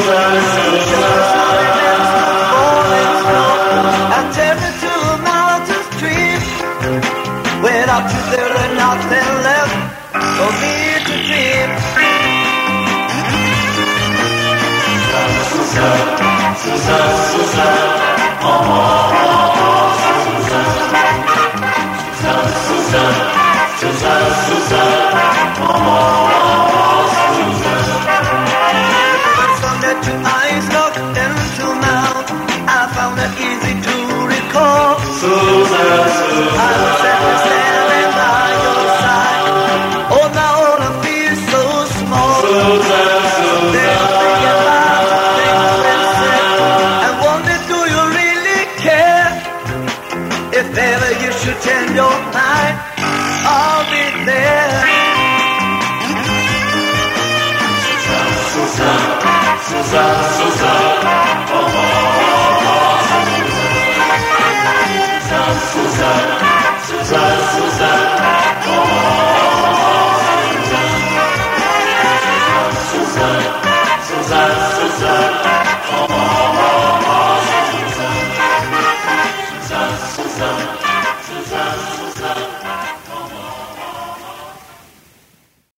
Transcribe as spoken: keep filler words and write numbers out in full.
Without you there ain't nothing left for me to dream. Susan, Susan, Susan, oh, oh, oh, Susan, Susan, Susan, Susan, oh, oh, Susan. The first time that your eyes looked into mine, I found it easy to recall. Susan, Susan, I was standing by your side. Oh, now all I feel so small. Susan, Susan, there's thinking about the things we said. I wonder, do you really care? If ever you should change your mind, I'll be there. Susan, Susan, Susan, oh, oh, oh, Susan, Susan, Susan, Susan, oh, Susan, Susan, Susan, oh, Susan, Susan, Susan, Susan.